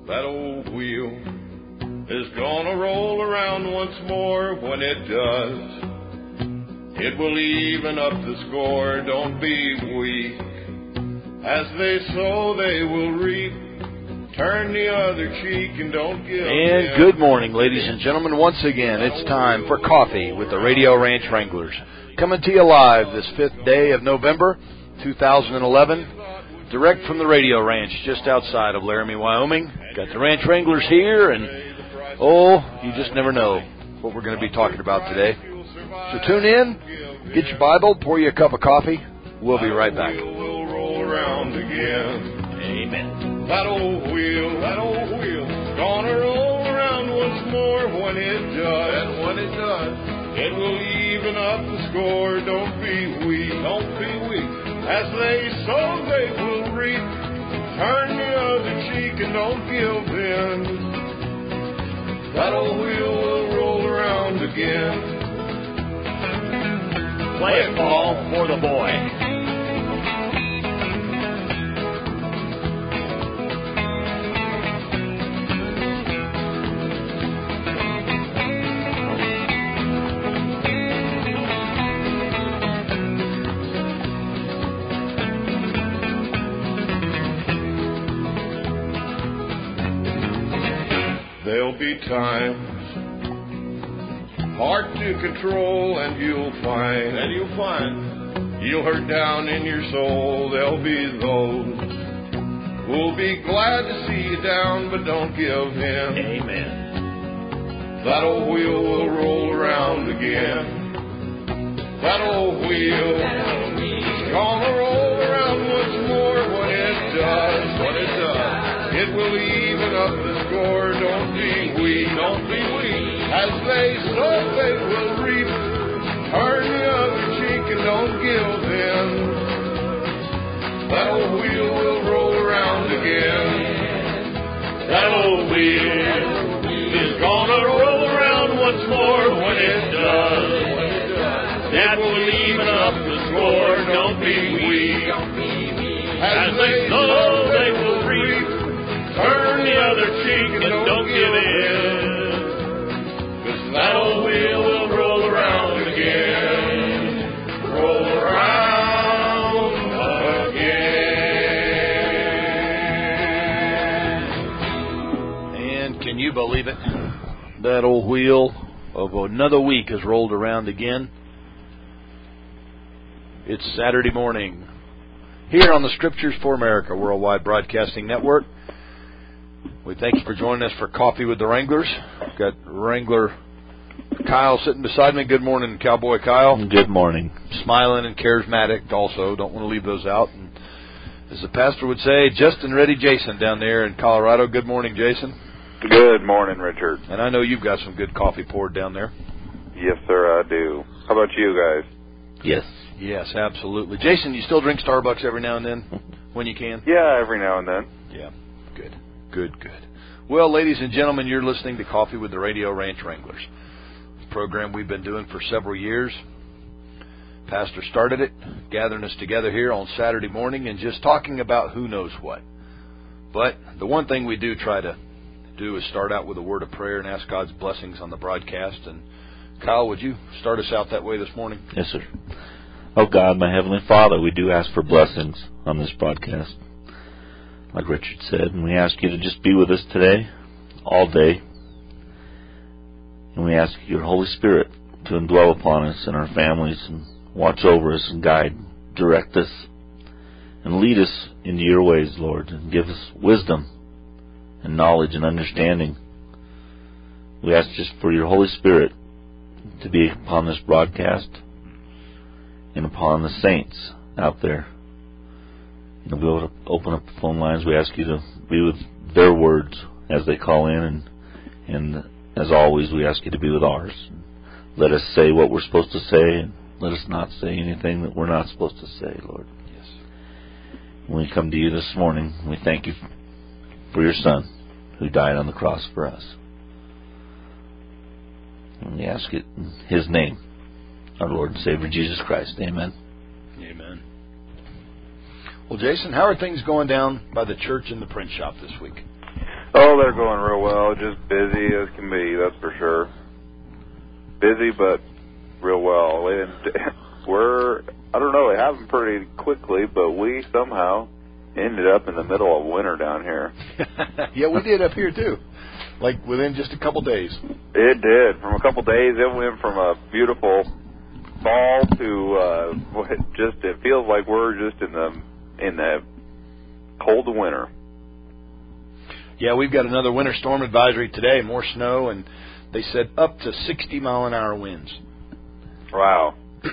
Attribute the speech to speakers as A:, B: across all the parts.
A: that old wheel is gonna roll around once more. When it does, it will even up the score. Don't be weak. As they sow, they will reap. Turn the other cheek and don't give in.
B: And good morning, ladies and gentlemen. Once again, it's time for Coffee with the Radio Ranch Wranglers. Coming to you live this 5th day of November, 2011. Direct from the Radio Ranch just outside of Laramie, Wyoming. Got the Ranch Wranglers here, and you just never know what we're going to be talking about today. So tune in, get your Bible, pour you a cup of coffee. We'll be right back.
A: Will roll around again.
B: Amen.
A: That old wheel, gonna roll around once more. When it does, it will even up the score. Don't be weak. As they sow, they will reap. Turn the other cheek and don't give in. That old wheel will roll around again.
C: Play it, Paul, for the boy.
A: There'll be times hard to control, and you'll find you'll hurt down in your soul. There'll be those who'll be glad to see you down, but don't give in.
C: Amen.
A: That old wheel will roll around again. That old wheel is gonna roll around once more. When it does, it will even up the score. Don't be weak. As they sow, they will reap. Turn the other cheek and don't give in. That old wheel will roll around again.
C: That old wheel is gonna roll around once more. When it does, that will even up the score. Don't be weak. As they sow, they will reap. Turn the other cheek and don't give in. 'Cause that old wheel will roll around again. Roll around again.
B: And can you believe it? That old wheel of another week has rolled around again. It's Saturday morning here on the Scriptures for America Worldwide Broadcasting Network. We thank you for joining us for Coffee with the Wranglers. I've got Wrangler Kyle sitting beside me. Good morning, Cowboy Kyle.
D: Good morning.
B: Smiling and charismatic also. Don't want to leave those out. And as the pastor would say, just and ready Jason down there in Colorado. Good morning, Jason.
E: Good morning, Richard.
B: And I know you've got some good coffee poured down there.
E: Yes, sir, I do. How about you guys?
B: Yes, absolutely. Jason, you still drink Starbucks every now and then when you can?
E: Yeah, every now and then.
B: Yeah, good. Well, ladies and gentlemen, you're listening to Coffee with the Radio Ranch Wranglers, a program we've been doing for several years. Pastor started it, gathering us together here on Saturday morning and just talking about who knows what. But the one thing we do try to do is start out with a word of prayer and ask God's blessings on the broadcast. And Kyle, would you start us out that way this morning?
D: Yes, sir. Oh, God, my Heavenly Father, we do ask for blessings on this broadcast, like Richard said, and we ask you to just be with us today, all day, and we ask your Holy Spirit to indwell upon us and our families and watch over us and guide, direct us, and lead us into your ways, Lord, and give us wisdom and knowledge and understanding. We ask just for your Holy Spirit to be upon this broadcast and upon the saints out there. We'll be able to open up the phone lines. We ask you to be with their words as they call in, and as always, we ask you to be with ours. Let us say what we're supposed to say, and let us not say anything that we're not supposed to say, Lord.
B: Yes.
D: When we come to you this morning, we thank you for your Son who died on the cross for us. And we ask it in his name, our Lord and Savior, Jesus Christ. Amen.
B: Amen. Well, Jason, how are things going down by the church and the print shop this week?
E: Oh, they're going real well. Just busy as can be, that's for sure. Busy, but real well. And I don't know, it happened pretty quickly, but we somehow ended up in the middle of winter down here.
B: Yeah, we did up here, too. Like within just a couple days.
E: It did. From a couple days, it went from a beautiful fall to it feels like we're just in the cold winter.
B: Yeah, we've got another winter storm advisory today, more snow, and they said up to 60-mile-an-hour winds.
E: Wow.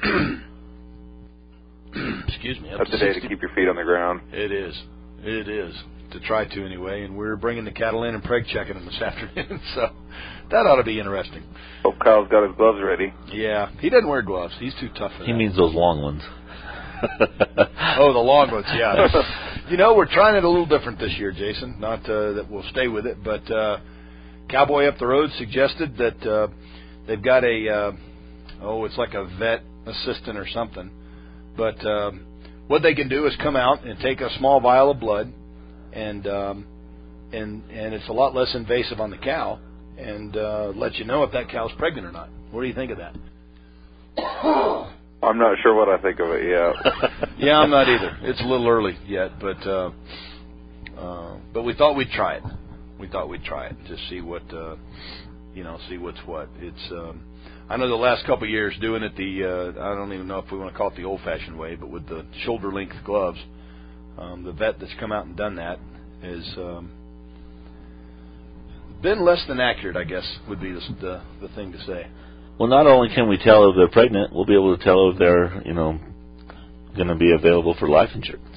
B: Excuse me.
E: That's a day to keep your feet on the ground.
B: It is. It is. To try to, anyway. And we're bringing the cattle in and preg checking them this afternoon, so that ought to be interesting.
E: Hope Kyle's got his gloves ready.
B: Yeah. He doesn't wear gloves. He's too tough for that.
D: He means those long ones.
B: Oh, the long ones, yeah. You know, we're trying it a little different this year, Jason. Not that we'll stay with it, but Cowboy up the road suggested that they've got it's like a vet assistant or something. But what they can do is come out and take a small vial of blood, and it's a lot less invasive on the cow, and let you know if that cow's pregnant or not. What do you think of that?
E: I'm not sure what I think of it yet.
B: Yeah, I'm not either. It's a little early yet, but we thought we'd try it. We thought we'd try it to see what see what's what. It's I know the last couple of years doing it I don't even know if we want to call it the old-fashioned way, but with the shoulder-length gloves, the vet that's come out and done that has been less than accurate, I guess, would be the thing to say.
D: Well, not only can we tell if they're pregnant, we'll be able to tell if they're, going to be available for life insurance.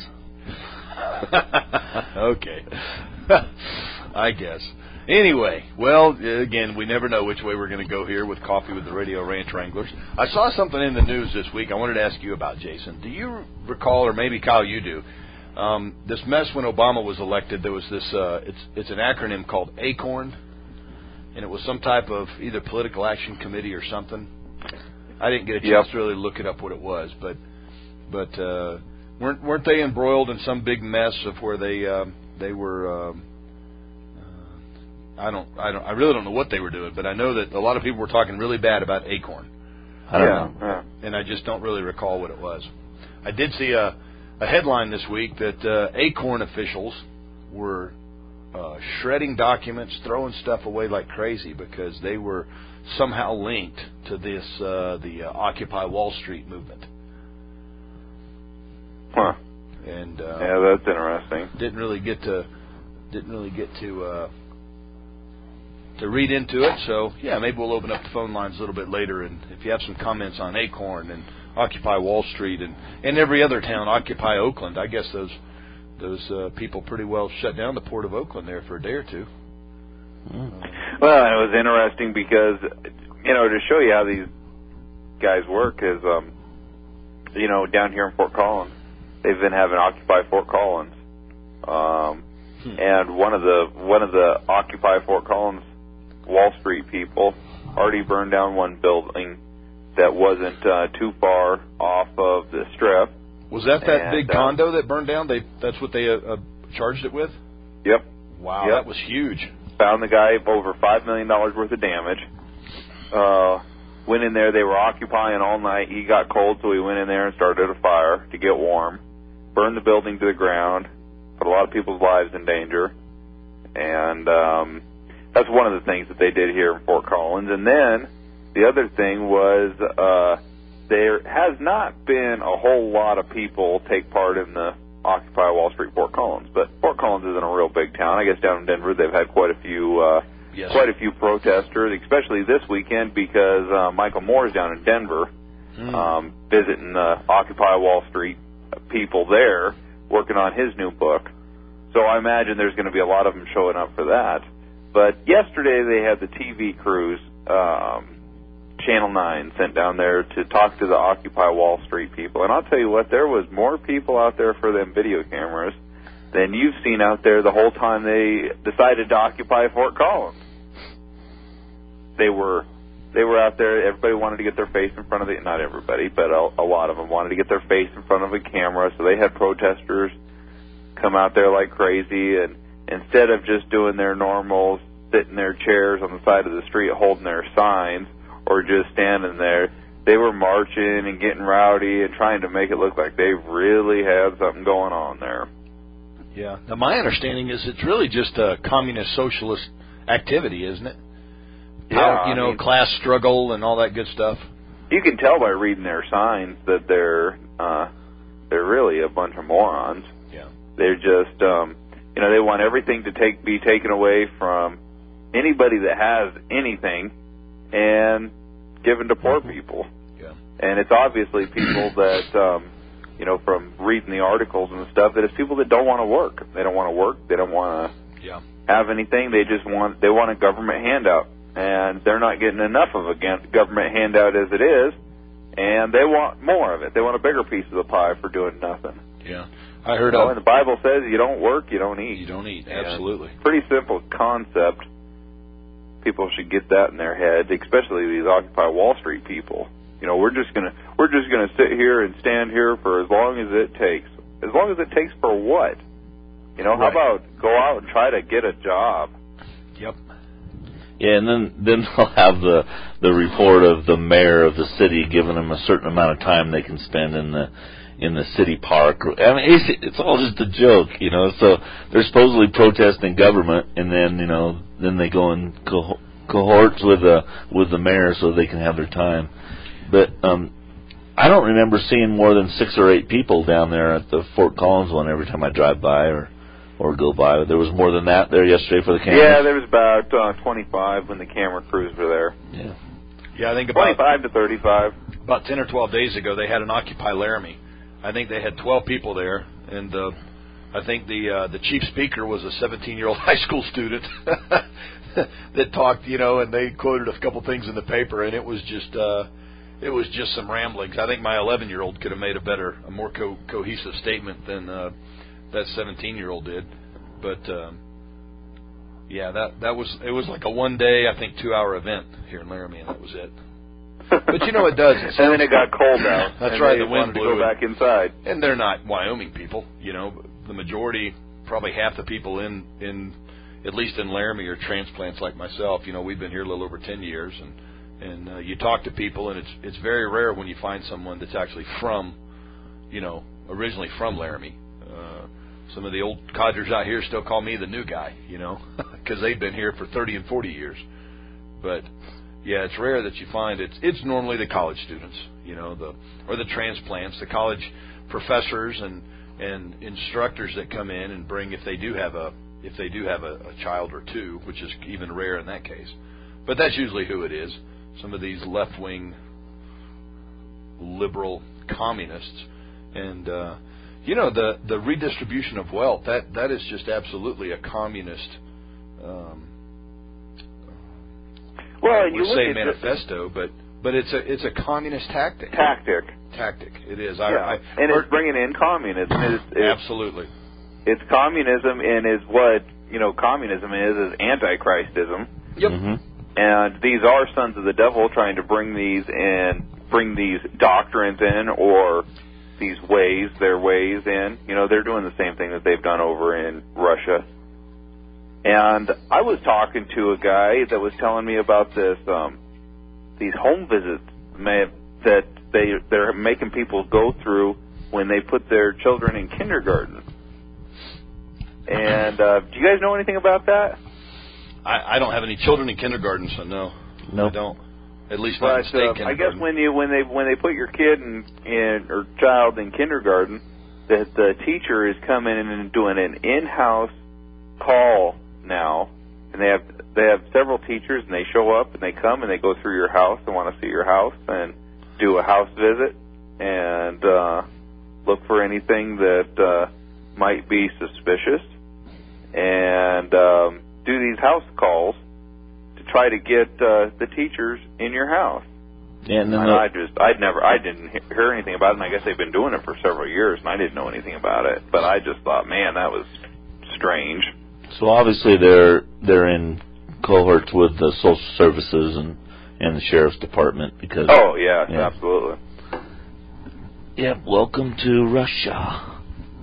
B: Okay. I guess. Anyway, well, again, we never know which way we're going to go here with Coffee with the Radio Ranch Wranglers. I saw something in the news this week I wanted to ask you about, Jason. Do you recall, or maybe Kyle, you do, this mess when Obama was elected? There was this, it's an acronym called ACORN, and it was some type of either political action committee or something. I didn't get a chance to really look it up what it was, but weren't they embroiled in some big mess of where they were? I really don't know what they were doing, but I know that a lot of people were talking really bad about ACORN.
D: I don't know.
B: And I just don't really recall what it was. I did see a headline this week that ACORN officials were shredding documents, throwing stuff away like crazy because they were somehow linked to this the Occupy Wall Street movement.
E: Huh.
B: And
E: yeah, that's interesting.
B: Didn't really get to read into it. So yeah, maybe we'll open up the phone lines a little bit later, and if you have some comments on ACORN and Occupy Wall Street and every other town, Occupy Oakland, I guess those people pretty well shut down the port of Oakland there for a day or two.
E: Well, and it was interesting because, to show you how these guys work is, down here in Fort Collins, they've been having Occupy Fort Collins. And one of the Occupy Fort Collins Wall Street people already burned down one building that wasn't too far off of the Strip.
B: Was that big condo that burned down? That's what they charged it with?
E: Yep.
B: Wow,
E: yep.
B: That was huge.
E: Found the guy over $5 million worth of damage. Went in there. They were occupying all night. He got cold, so he went in there and started a fire to get warm. Burned the building to the ground. Put a lot of people's lives in danger. And that's one of the things that they did here in Fort Collins. And then the other thing was there has not been a whole lot of people take part in the Occupy Wall Street Fort Collins, but Fort Collins isn't a real big town. I guess down in Denver they've had quite a few protesters, especially this weekend because Michael Moore's down in Denver visiting the Occupy Wall Street people there, working on his new book. So I imagine there's going to be a lot of them showing up for that. But yesterday they had the TV crews, Channel 9 sent down there to talk to the Occupy Wall Street people. And I'll tell you what, there was more people out there for them video cameras than you've seen out there the whole time they decided to occupy Fort Collins. They were out there, everybody wanted to get their face in front of not everybody, but a lot of them wanted to get their face in front of a camera, so they had protesters come out there like crazy, and instead of just doing their normal, sitting in their chairs on the side of the street holding their signs or just standing there, they were marching and getting rowdy and trying to make it look like they really had something going on there.
B: Yeah. Now, my understanding is it's really just a communist socialist activity, isn't it?
E: Yeah,
B: class struggle and all that good stuff.
E: You can tell by reading their signs that they're really a bunch of morons.
B: Yeah.
E: They're just, they want everything to be taken away from anybody that has anything and given to poor people.
B: Yeah.
E: And it's obviously people that, from reading the articles and stuff, that it's people that don't want to work. They don't want to work. They don't want to have anything. They want a government handout. And they're not getting enough of a government handout as it is, and they want more of it. They want a bigger piece of the pie for doing nothing.
B: Yeah. I heard
E: and the Bible says you don't work, you don't eat.
B: You don't eat, absolutely.
E: Pretty simple concept. People should get that in their head, especially these Occupy Wall Street people. We're just gonna sit here and stand here for as long as it takes. As long as it takes for what? How about go out and try to get a job?
B: Yep.
D: Yeah, and then they'll have the report of the mayor of the city giving them a certain amount of time they can spend in the city park. I mean, it's all just a joke, So they're supposedly protesting government, and then they go in cohorts with the mayor so they can have their time. But I don't remember seeing more than 6 or 8 people down there at the Fort Collins one every time I drive by or go by. There was more than that there yesterday for the cameras?
E: Yeah, there was about 25 when the camera crews were there.
D: Yeah.
B: Yeah, I think about
E: 25 to 35.
B: About 10 or 12 days ago, they had an Occupy Laramie. I think they had 12 people there, and I think the chief speaker was a 17-year-old high school student that talked, and they quoted a couple things in the paper, and it was just some ramblings. I think my 11-year-old could have made a more cohesive statement than that 17-year-old did. But it was like a one-day, I think 2-hour event here in Laramie, and that was it. But it does.
E: And then it got cold out.
B: That's right. The wind blew.
E: To go back inside.
B: And they're not Wyoming people. The majority, probably half the people in at least in Laramie, are transplants like myself. We've been here a little over 10 years, and you talk to people, and it's very rare when you find someone that's actually from, originally from Laramie. Some of the old codgers out here still call me the new guy, because they've been here for 30 and 40 years. But yeah, it's rare that you find it's normally the college students, or the transplants, the college professors and instructors that come in and bring if they do have a child or two, which is even rare in that case. But that's usually who it is. Some of these left-wing liberal communists. And the redistribution of wealth, that is just absolutely a communist manifesto, but it's a communist tactic. It is.
E: It's bringing in communism.
B: Absolutely.
E: It's communism, and is what communism is Antichristism.
B: Yep.
D: Mm-hmm.
E: And these are sons of the devil trying to bring these doctrines in, or their ways in. They're doing the same thing that they've done over in Russia. And I was talking to a guy that was telling me about this, these home visits that they're making people go through when they put their children in kindergarten. And do you guys know anything about that?
B: I don't have any children in kindergarten, so no, I don't. At least not in state kindergarten.
E: I guess when they put your kid or child in kindergarten, that the teacher is coming in and doing an in-house call now, and they have several teachers, and they show up and they come and they go through your house and want to see your house and do a house visit and look for anything that might be suspicious, and do these house calls to try to get the teachers in your house.
D: Yeah, and then
E: I didn't hear anything about it, and I guess they've been doing it for several years, and I didn't know anything about it. But I just thought, man, that was strange.
D: So obviously they're in cohorts with the social services and the sheriff's department because.
E: Oh yeah, absolutely.
D: Yeah, welcome to Russia.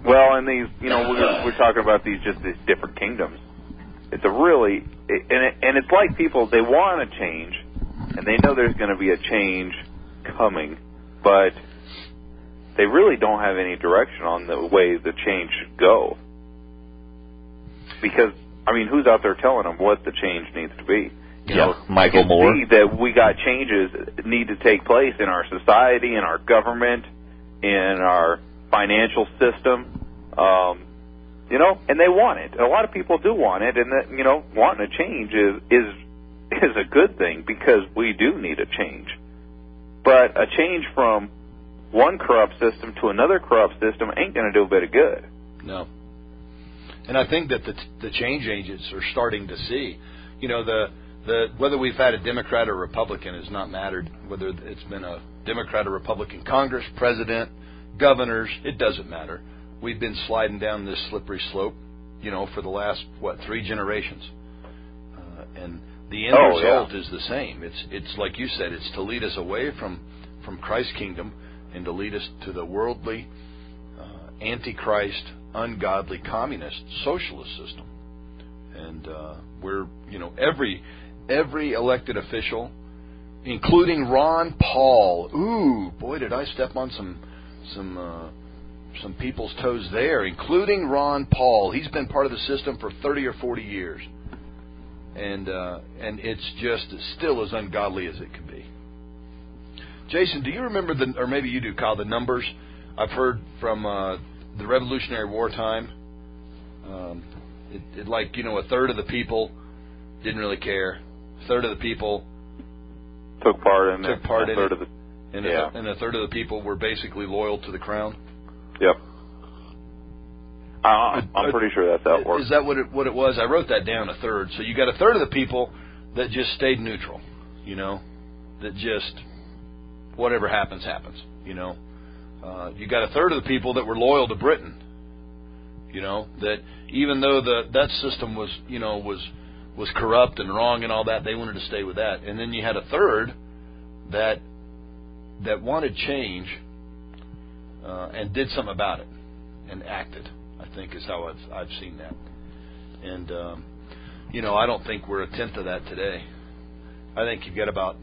E: Well, and these, we're talking about these different kingdoms. It's and it's like people, they want to change, and they know there's going to be a change coming, but they really don't have any direction on the way the change should go. Because, who's out there telling them what the change needs to be?
D: Michael Moore.
E: See that we got changes that need to take place in our society, in our government, in our financial system, and they want it. A lot of people do want it, and that, wanting a change is a good thing because we do need a change. But a change from one corrupt system to another corrupt system ain't going to do a bit of good.
B: No. And I think that the change agents are starting to see, whether we've had a Democrat or Republican has not mattered. Whether it's been a Democrat or Republican Congress, president, governors, it doesn't matter. We've been sliding down this slippery slope, for the last, 3 generations. And the end result is the same. It's like you said, it's to lead us away from Christ's kingdom and to lead us to the worldly, antichrist, ungodly, communist, socialist system. And we're, every elected official, including Ron Paul. Ooh, boy, did I step on some people's toes there, including Ron Paul. He's been part of the system for 30 or 40 years. And it's just still as ungodly as it can be. Jason, do you remember, or maybe you do, Kyle, the numbers I've heard from the Revolutionary War time? A third of the people didn't really care. A third of the people
E: took part in it.
B: And a third of the people were basically loyal to the crown.
E: Yep. I'm pretty sure that's how it works.
B: Is that what it was? I wrote that down, a third. So you got a third of the people that just stayed neutral, that just whatever happens. You got a third of the people that were loyal to Britain, that even though that system was corrupt and wrong and all that, they wanted to stay with that. And then you had a third that wanted change and did something about it and acted, I think, is how I've seen that. And, I don't think we're a tenth of that today. I think you've got about,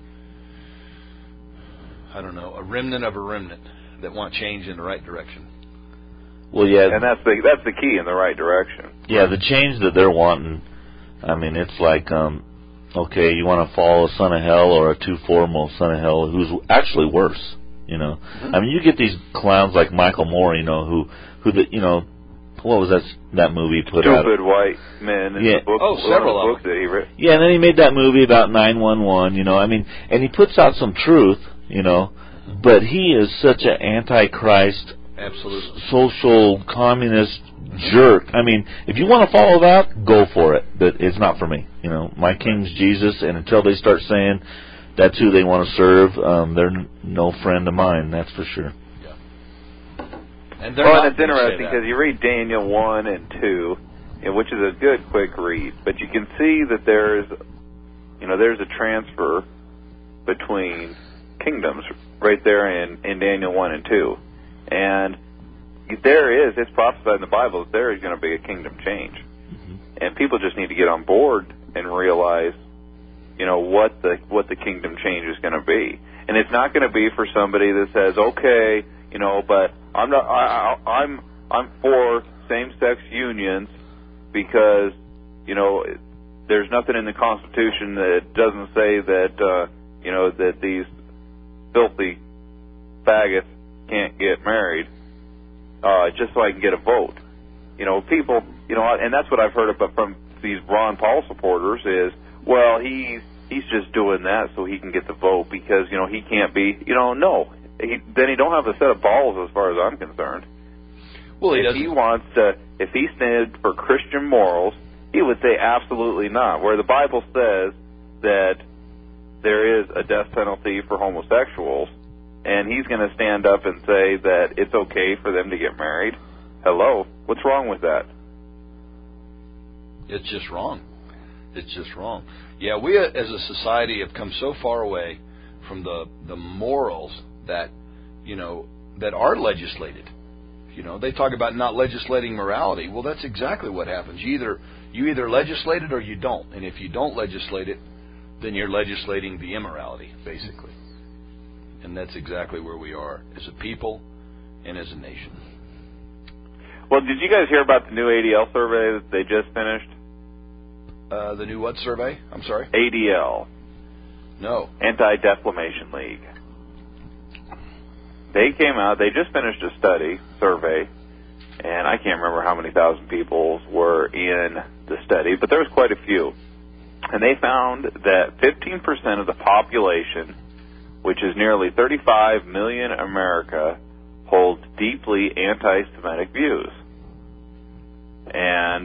B: a remnant of a remnant that want change in the right direction.
D: Well, yeah.
E: And that's the key, in the right direction.
D: Yeah, the change that they're wanting, it's like, okay, you want to follow a son of hell or a two-foremost son of hell who's actually worse, Mm-hmm. You get these clowns like Michael Moore, who what was that movie put out?
E: Stupid White Men.
D: Yeah.
B: Several of
E: books that he wrote.
D: Yeah, and then he made that movie about 911, and he puts out some truth, but he is such an antichrist,
B: absolutely,
D: social communist jerk. If you want to follow that, go for it, but it's not for me. My king's Jesus, and until they start saying that's who they want to serve, they're no friend of mine, that's for sure.
E: And it's interesting because you read Daniel 1 and 2, which is a good quick read, but you can see that there's a transfer between kingdoms right there in Daniel 1 and 2. And it's prophesied in the Bible that there is going to be a kingdom change. Mm-hmm. And people just need to get on board and realize, what the kingdom change is going to be. And it's not going to be for somebody that says, okay, but I'm for same-sex unions because, there's nothing in the Constitution that doesn't say that, that these filthy faggots can't get married, just so I can get a vote. People, and that's what I've heard about from these Ron Paul supporters is, well, he's just doing that so he can get the vote because, he can't be, no. Then he don't have a set of balls as far as I'm concerned.
B: Well,
E: if he stands for Christian morals, he would say absolutely not. Where the Bible says that there is a death penalty for homosexuals, and he's going to stand up and say that it's okay for them to get married. Hello, what's wrong with that?
B: It's just wrong. It's just wrong. Yeah, we as a society have come so far away from the morals that, that are legislated You know, they talk about not legislating morality. Well, that's exactly what happens. You either legislate it or you don't. And if you don't legislate it, then you're legislating the immorality, basically. And that's exactly where we are as a people and as a nation.
E: Well, did you guys hear about the new ADL survey that they just finished?
B: The new what survey? I'm sorry?
E: ADL.
B: No.
E: Anti-Defamation League. They came out, they just finished a survey, and I can't remember how many thousand people were in the study, but there was quite a few. And they found that 15% of the population, which is nearly 35 million in America, holds deeply anti-Semitic views. And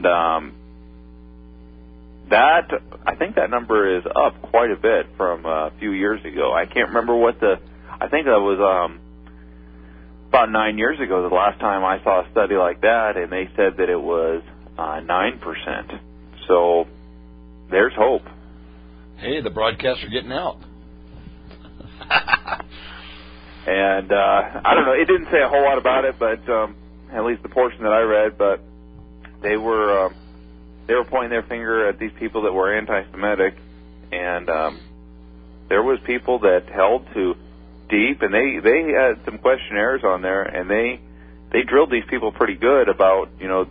E: I think that number is up quite a bit from a few years ago. I can't remember I think that was about 9 years ago, the last time I saw a study like that, and they said that it was 9%. So there's hope.
B: Hey, the broadcasts are getting out.
E: And I don't know, it didn't say a whole lot about it, but at least the portion that I read, but they were pointing their finger at these people that were anti-Semitic, and there was people that held to deep, and they had some questionnaires on there, and they drilled these people pretty good about, you know,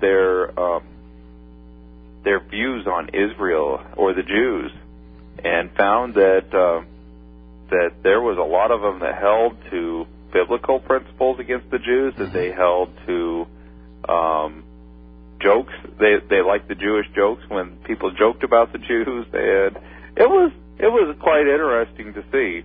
E: their views on Israel or the Jews, and found that there was a lot of them that held to biblical principles against the Jews, that they held to jokes. They liked the Jewish jokes when people joked about the Jews. It was quite interesting to see.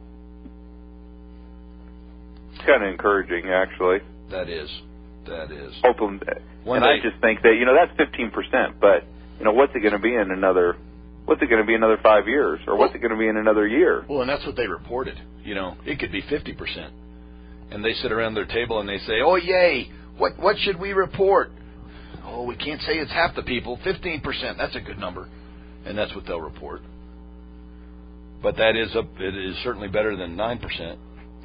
E: Kind of encouraging, actually.
B: That is.
E: Hoping, and I just think that, you know, that's 15%, but, you know, what's it going to be in another 5 years, or what's it going to be in another year?
B: Well, and that's what they reported. You know, it could be 50%. And they sit around their table and they say, "Oh, yay, what should we report?" "Oh, we can't say it's half the people. 15%, that's a good number." And that's what they'll report. But it is certainly better than 9%.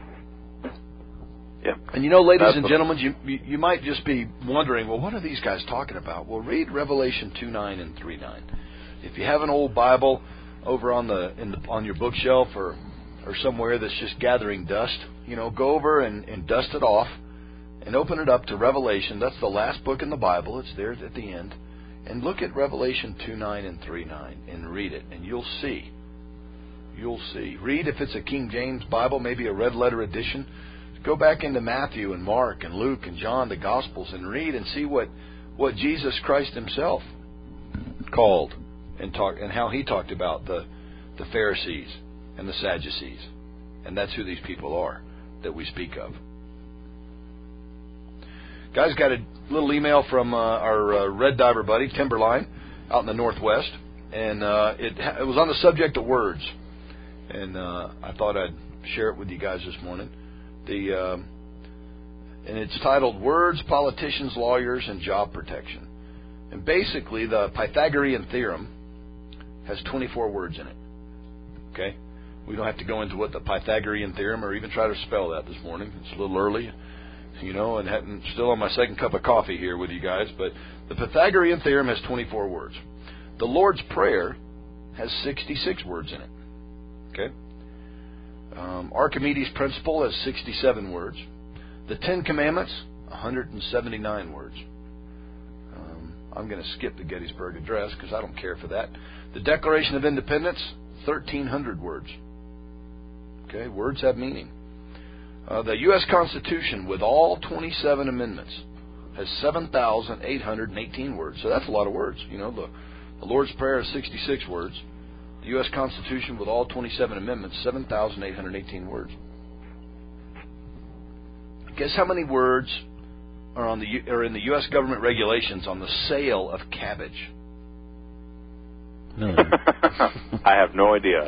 E: Yeah.
B: And you know, ladies and gentlemen, you might just be wondering, well, what are these guys talking about? Well, read Revelation 2:9 and 3:9. If you have an old Bible over on your bookshelf or somewhere that's just gathering dust, you know, go over and dust it off and open it up to Revelation. That's the last book in the Bible. It's there at the end. And look at Revelation 2:9 and 3:9 and read it, and you'll see. Read, if it's a King James Bible, maybe a red letter edition. Go back into Matthew and Mark and Luke and John, the Gospels, and read and see what Jesus Christ himself called and how he talked about the Pharisees and the Sadducees. And that's who these people are that we speak of. Guys, got a little email from our Red Diver buddy, Timberline, out in the Northwest. And it was on the subject of words. And I thought I'd share it with you guys this morning. And it's titled "Words, Politicians, Lawyers, and Job Protection." And basically, the Pythagorean theorem has 24 words in it. Okay? We don't have to go into what the Pythagorean theorem or even try to spell that this morning. It's a little early, you know, and still on my second cup of coffee here with you guys. But the Pythagorean theorem has 24 words. The Lord's Prayer has 66 words in it. Okay? Archimedes' Principle has 67 words. The Ten Commandments, 179 words. I'm going to skip the Gettysburg Address because I don't care for that. The Declaration of Independence, 1,300 words. Okay, words have meaning. The U.S. Constitution, with all 27 amendments, has 7,818 words. So that's a lot of words. You know, the Lord's Prayer has 66 words. The U.S. Constitution, with all 27 amendments, 7,818 words. Guess how many words are in the U.S. government regulations on the sale of cabbage?
D: No.
E: I have no idea.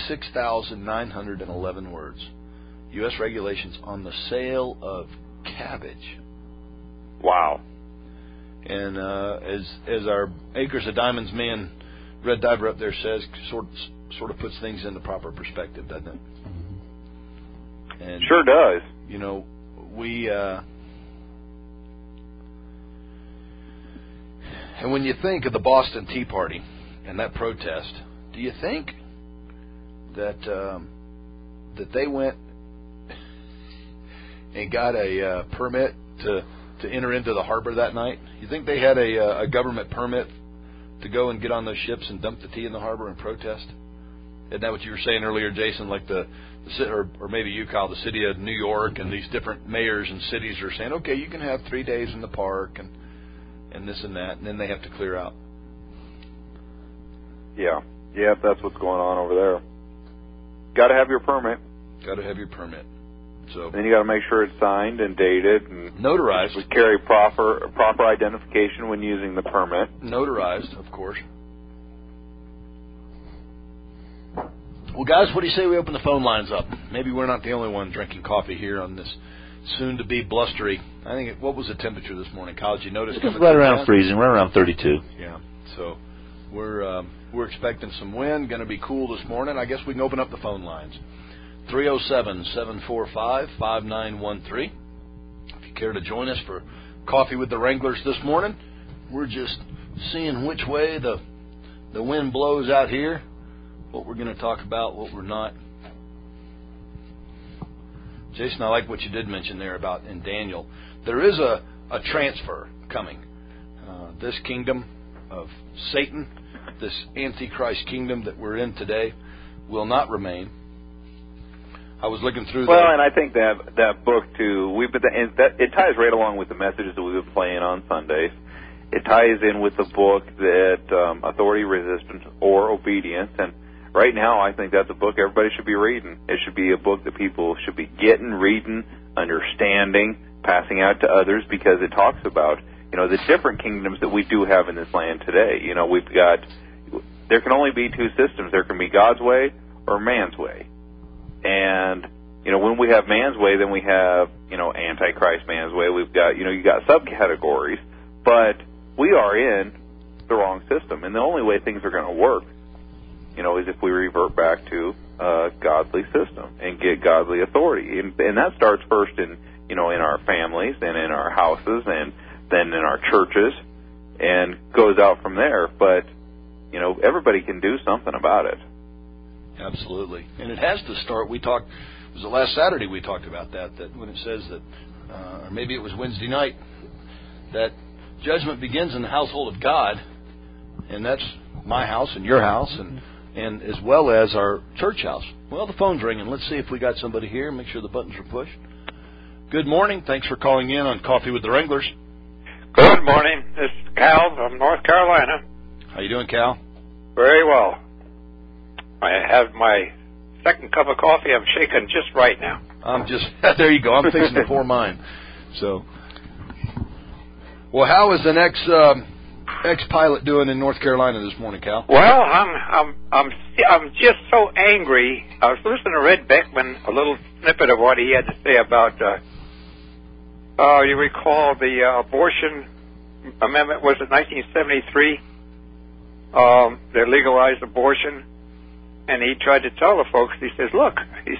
B: 26,911 words. U.S. regulations on the sale of cabbage.
E: Wow.
B: And as our Acres of Diamonds man, Red Diver up there says, sort of puts things into proper perspective, doesn't it?
E: Mm-hmm. And, sure does.
B: You know, And when you think of the Boston Tea Party and that protest, do you think that that they went and got a permit to enter into the harbor that night? You think they had a government permit to go and get on those ships and dump the tea in the harbor and protest? Isn't that what you were saying earlier, Jason? Like or maybe you, Kyle, the city of New York and these different mayors and cities are saying, okay, you can have 3 days in the park and this and that, and then they have to clear out.
E: Yeah, that's what's going on over there. Got to have your permit.
B: Got to have your permit. So
E: then you got to make sure it's signed and dated and
B: notarized.
E: We carry proper identification when using the permit.
B: Notarized, of course. Well, guys, what do you say we open the phone lines up? Maybe we're not the only one drinking coffee here on this soon-to-be blustery. I think what was the temperature this morning, Kyle? Did you notice?
D: It's right around freezing, right around 32.
B: Yeah. So we're expecting some wind. Going to be cool this morning. I guess we can open up the phone lines. 307-745-5913. If you care to join us for Coffee with the Wranglers this morning, we're just seeing which way the wind blows out here, what we're going to talk about, what we're not. Jason, I like what you did mention there about in Daniel. There is a transfer coming. This kingdom of Satan, this Antichrist kingdom that we're in today, will not remain. I was looking through.
E: And I think that book too. It ties right along with the messages that we've been playing on Sundays. It ties in with the book that Authority, Resistance, or Obedience. And right now, I think that's a book everybody should be reading. It should be a book that people should be getting, reading, understanding, passing out to others, because it talks about the different kingdoms that we do have in this land today. There can only be two systems. There can be God's way or man's way. And, when we have man's way, then we have, Antichrist man's way. We've got, you got subcategories, but we are in the wrong system. And the only way things are going to work, is if we revert back to a godly system and get godly authority. And that starts first in our families and in our houses and then in our churches and goes out from there. But, everybody can do something about it.
B: Absolutely. And it has to start. It was the last Saturday we talked about that when it says that, or maybe it was Wednesday night, that judgment begins in the household of God, and that's my house and your house, and as well as our church house. Well, the phone's ringing. Let's see if we got somebody here. Make sure the buttons are pushed. Good morning. Thanks for calling in on Coffee with the Wranglers.
F: Good morning. This is Cal from North Carolina.
B: How you doing, Cal?
F: Very well. I have my second cup of coffee. I'm shaking just right now.
B: There you go. I'm fixing to pour mine. So, well, how is the ex-pilot doing in North Carolina this morning, Cal?
F: Well, I'm just so angry. I was listening to Red Beckman, a little snippet of what he had to say about. You recall the abortion amendment? Was it 1973? They legalized abortion. And he tried to tell the folks, he says, look,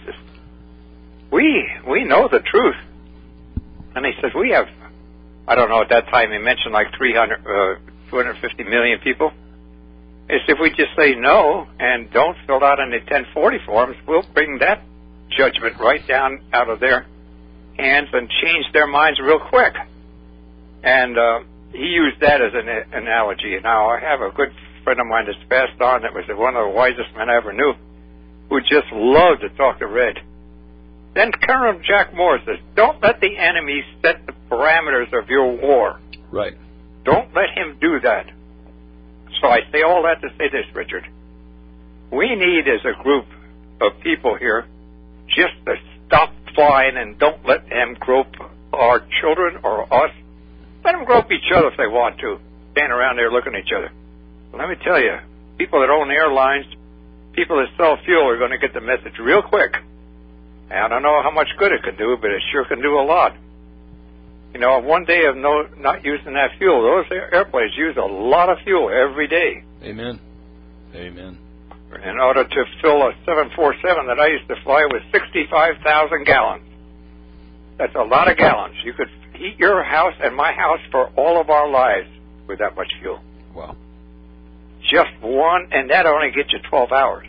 F: we know the truth. And he says, we have, I don't know, at that time he mentioned like 250 million people. He said, if we just say no and don't fill out any 1040 forms, we'll bring that judgment right down out of their hands and change their minds real quick. And he used that as an analogy. Now, I have a good friend of mine that's passed on that was one of the wisest men I ever knew, who just loved to talk to Red. Then Colonel Jack Moore says, don't let the enemy set the parameters of your war.
B: Right.
F: Don't let him do that. So I say all that to say this, Richard. We need, as a group of people here, just to stop flying and don't let them grope our children or us. Let them grope each other if they want to. Stand around there looking at each other. Let me tell you, people that own airlines, people that sell fuel are going to get the message real quick. And I don't know how much good it can do, but it sure can do a lot. One day of not using that fuel, those airplanes use a lot of fuel every day.
B: Amen. Amen.
F: In order to fill a 747 that I used to fly with 65,000 gallons. That's a lot of gallons. You could heat your house and my house for all of our lives with that much fuel.
B: Wow.
F: Just one, and that only gets you 12 hours.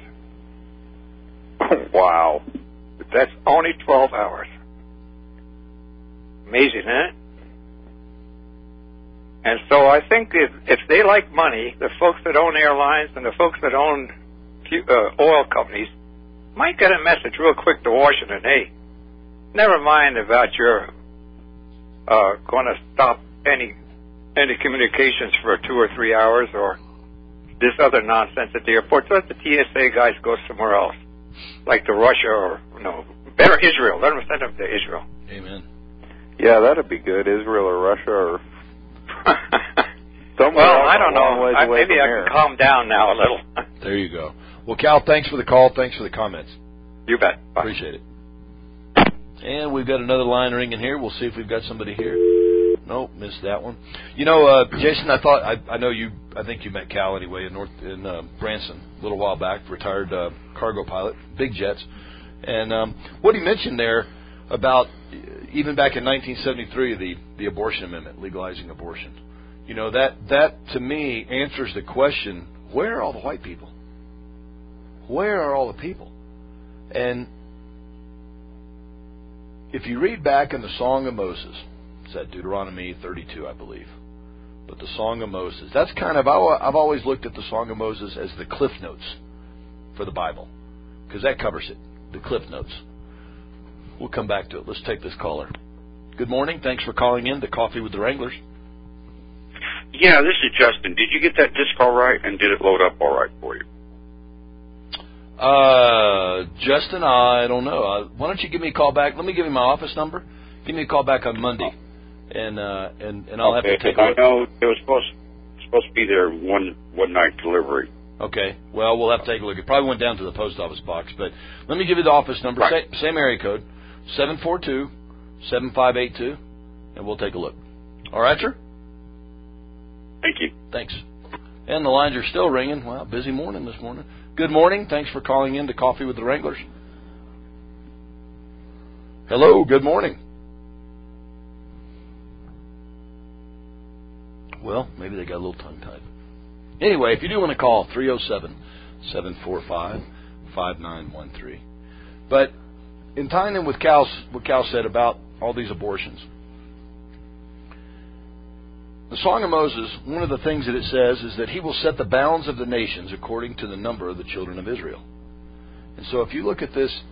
E: Wow.
F: That's only 12 hours. Amazing, isn't it? And so I think if they like money, the folks that own airlines and the folks that own oil companies might get a message real quick to Washington. Hey, never mind about your going to stop any communications for 2 or 3 hours or this other nonsense at the airport. Let the TSA guys go somewhere else, like to Russia or better Israel. Let them send them to Israel.
B: Amen.
E: Yeah, that'd be good. Israel or Russia or
F: well, I don't know. Maybe I can calm down now a little.
B: There you go. Well, Cal, thanks for the call. Thanks for the comments.
F: You bet. Bye.
B: Appreciate it. And we've got another line ringing here. We'll see if we've got somebody here. Nope, missed that one. Jason, I think you met Cal anyway in Branson a little while back, retired cargo pilot, big jets. And what he mentioned there about even back in 1973, the abortion amendment, legalizing abortion. That to me answers the question, where are all the white people? Where are all the people? And if you read back in the Song of Moses, it's at Deuteronomy 32, I believe. But the Song of Moses, that's kind of, I've always looked at the Song of Moses as the Cliff Notes for the Bible, because that covers it, the Cliff Notes. We'll come back to it. Let's take this caller. Good morning. Thanks for calling in to Coffee with the Wranglers.
G: Yeah, this is Justin. Did you get that disc all right, and did it load up all right for you?
B: Justin, I don't know. Why don't you give me a call back? Let me give you my office number. Give me a call back on Monday, and I'll have to take a look.
G: I know it was supposed to be there one night delivery.
B: Okay. Well, we'll have to take a look. It probably went down to the post office box, but let me give you the office number.
G: Right.
B: Same area code, 742-7582, and we'll take a look. All right, sir?
G: Thank you.
B: Thanks. And the lines are still ringing. Wow, busy morning this morning. Good morning. Thanks for calling in to Coffee with the Wranglers. Hello. Good morning. Well, maybe they got a little tongue-tied. Anyway, if you do want to call, 307-745-5913. But in tying in with what Cal said about all these abortions, the Song of Moses, one of the things that it says is that he will set the bounds of the nations according to the number of the children of Israel. And so if you look at this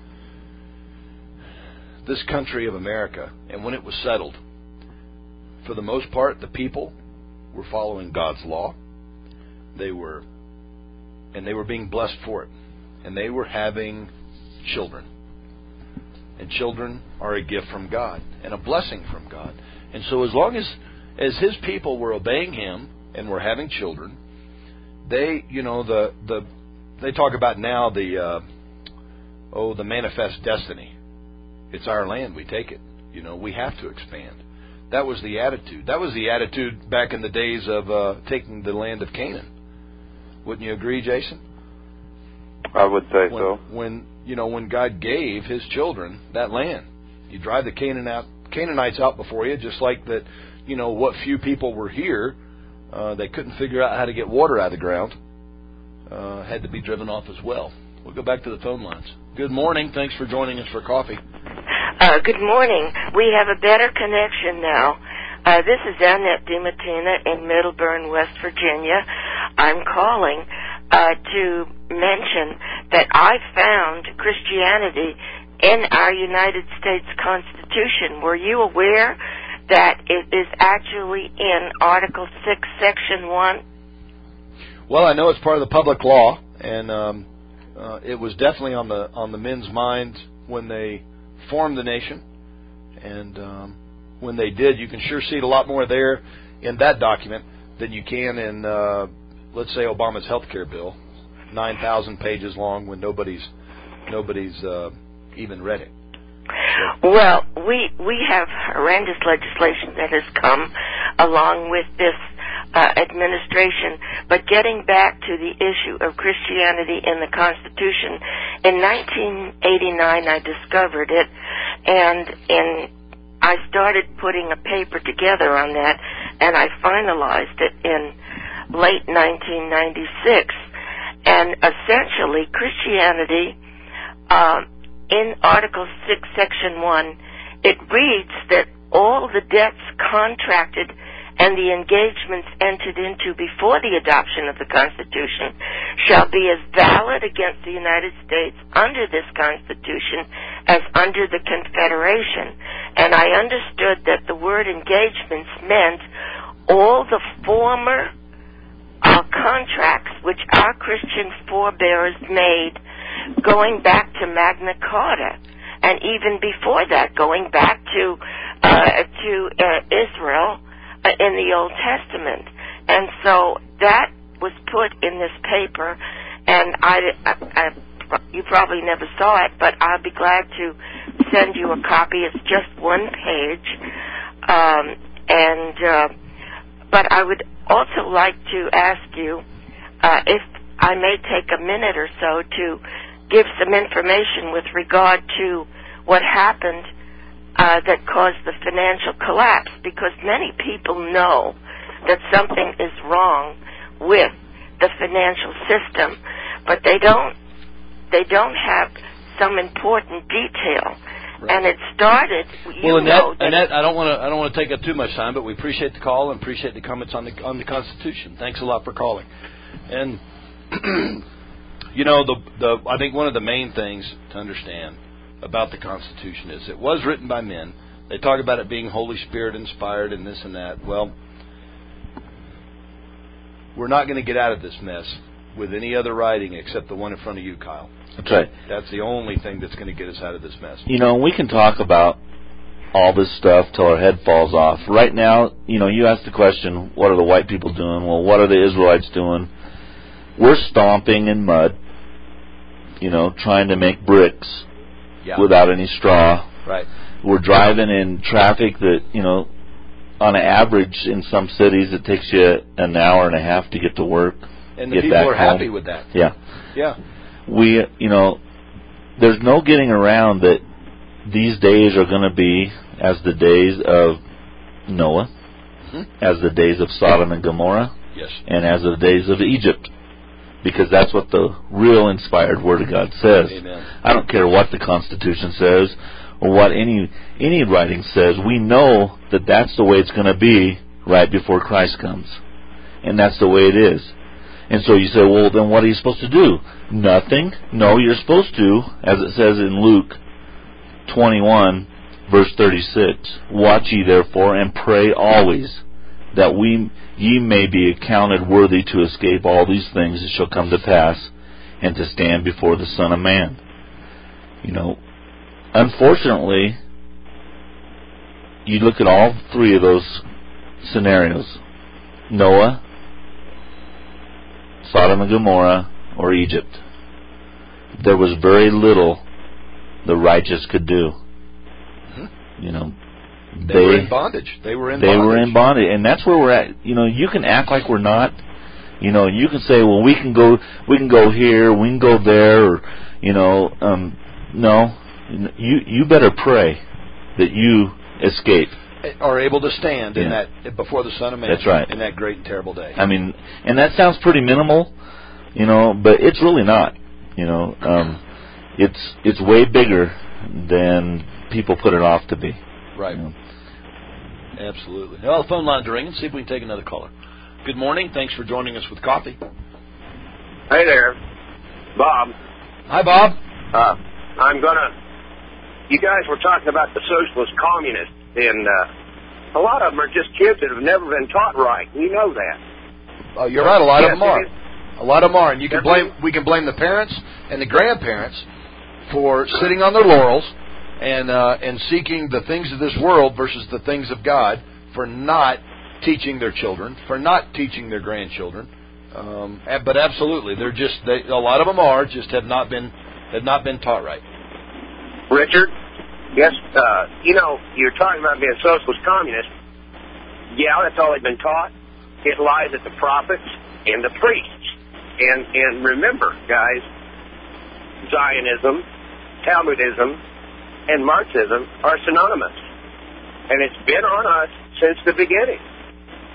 B: country of America, and when it was settled, for the most part, the people were following God's law. They were being blessed for it. And they were having children. And children are a gift from God and a blessing from God. And so as long as his people were obeying him and were having children, they talk about now the manifest destiny. It's our land, we take it. We have to expand. That was the attitude. That was the attitude back in the days of taking the land of Canaan. Wouldn't you agree, Jason?
E: I would say so.
B: When God gave his children that land, you drive the Canaanites out before you, just like that. What few people were here, they couldn't figure out how to get water out of the ground, had to be driven off as well. We'll go back to the phone lines. Good morning. Thanks for joining us for coffee.
H: Good morning. We have a better connection now. This is Annette DiMattina in Middleburn, West Virginia. I'm calling to mention that I found Christianity in our United States Constitution. Were you aware that it is actually in Article 6, Section 1?
B: Well, I know it's part of the public law, and it was definitely on the men's minds when they formed the nation, and when they did, you can sure see it a lot more there in that document than you can in, let's say, Obama's health care bill, 9,000 pages long, when nobody's even read it.
H: Well, we have horrendous legislation that has come along with this administration. But getting back to the issue of Christianity in the Constitution, in 1989 I discovered it, and I started putting a paper together on that. and I finalized it in late 1996. And essentially, Christianity, in Article 6, Section 1, it reads that all the debts contracted and the engagements entered into before the adoption of the Constitution shall be as valid against the United States under this Constitution as under the Confederation. And I understood that the word engagements meant all the former contracts which our Christian forebears made going back to Magna Carta, and even before that, going back to Israel in the Old Testament. And so that was put in this paper, and I you probably never saw it, but I'll be glad to send you a copy. It's just one page, but I would also like to ask you if I may take a minute or so to give some information with regard to what happened that caused the financial collapse, because many people know that something is wrong with the financial system, but they don't have some important detail. Right. And it started.
B: Well, Annette, I don't want to take up too much time, but we appreciate the call and appreciate the comments on the Constitution. Thanks a lot for calling. And you know, I think one of the main things to understand about the Constitution is it was written by men. They talk about it being Holy Spirit inspired and this and that. Well, we're not going to get out of this mess with any other writing except the one in front of you, Kyle.
D: That's right.
B: That's the only thing that's going to get us out of this mess.
D: You know, we can talk about all this stuff till our head falls off. Right now, you know, you asked the question, what are the white people doing? Well, what are the Israelites doing? We're stomping in mud, you know, trying to make bricks without any straw.
B: Right.
D: We're driving in traffic that, you know, on an average in some cities it takes you an hour and a half to get to work.
B: And the people are happy with that.
D: Yeah.
B: Yeah.
D: We, you know, there's no getting around that these days are going to be as the days of Noah, as the days of Sodom and Gomorrah, and as the days of Egypt, because that's what the real inspired Word of God says.
B: Amen.
D: I don't care what the Constitution says or what any writing says. We know that that's the way it's going to be right before Christ comes, and that's the way it is. And so you say, well, then what are you supposed to do? Nothing. No, you're supposed to, as it says in Luke 21, verse 36, watch ye therefore and pray always, that ye may be accounted worthy to escape all these things that shall come to pass, and to stand before the Son of Man. You know, unfortunately, you look at all three of those scenarios: Noah, Sodom and Gomorrah, or Egypt. There was very little the righteous could do. You know,
B: they were in bondage. They were in
D: bondage, and that's where we're at. You know, you can act like we're not. You know, you can say, well, we can go here, we can go there, or you know, no. You better pray that you escape.
B: Are able to stand in that before the Son of Man.
D: That's right.
B: In that great and terrible day.
D: I mean, and that sounds pretty minimal, you know, but it's really not. You know, it's way bigger than people put it off to be.
B: Right.
D: You know?
B: Absolutely. Well, the phone lines are ringing. See if we can take another caller. Good morning. Thanks for joining us with coffee.
I: Hey there, Bob.
B: Hi, Bob.
I: You guys were talking about the socialist communists. And a lot of them are just kids that have never been taught right. You know that.
B: Oh, you're right. A lot of them are. A lot of them are, and we can blame the parents and the grandparents for sitting on their laurels and seeking the things of this world versus the things of God, for not teaching their children, for not teaching their grandchildren. But absolutely, a lot of them are just have not been taught right.
I: Richard. Yes, you know, you're talking about being a socialist communist. Yeah, that's all they've been taught. It lies at the prophets and the priests. And remember, guys, Zionism, Talmudism, and Marxism are synonymous. And it's been on us since the beginning.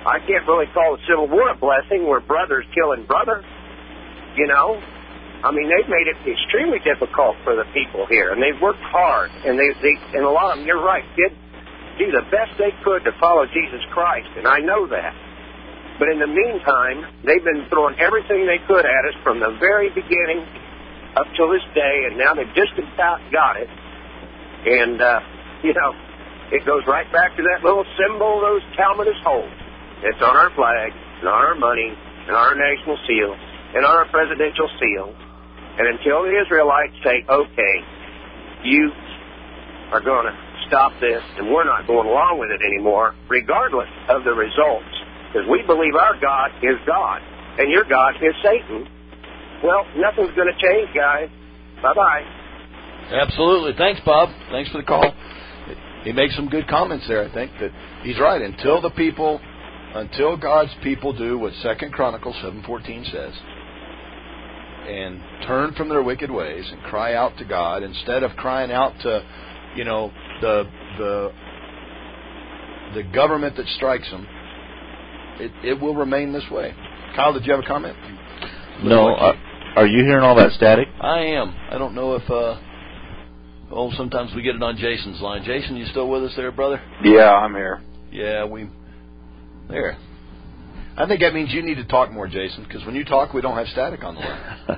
I: I can't really call the Civil War a blessing where brothers killing brothers, you know. I mean, they've made it extremely difficult for the people here, and they've worked hard, and and a lot of them, you're right, did do the best they could to follow Jesus Christ, and I know that. But in the meantime, they've been throwing everything they could at us from the very beginning up till this day, and now they've just about got it. And, you know, it goes right back to that little symbol those Calvinists hold. It's on our flag, and on our money, and our national seal, and on our presidential seal. And until the Israelites say, okay, you are going to stop this, and we're not going along with it anymore, regardless of the results, because we believe our God is God, and your God is Satan, well, nothing's going to change, guys. Bye-bye.
B: Absolutely. Thanks, Bob. Thanks for the call. He makes some good comments there, I think, that he's right. Until God's people do what 2 Chronicles 7:14 says, and turn from their wicked ways and cry out to God, instead of crying out to, you know, the government that strikes them, it will remain this way. Kyle, did you have a comment?
D: No. Are you hearing all that static?
B: I am. I don't know if... sometimes we get it on Jason's line. Jason, you still with us there, brother?
E: Yeah, I'm here.
B: Yeah, there. I think that means you need to talk more, Jason, because when you talk, we don't have static on the line.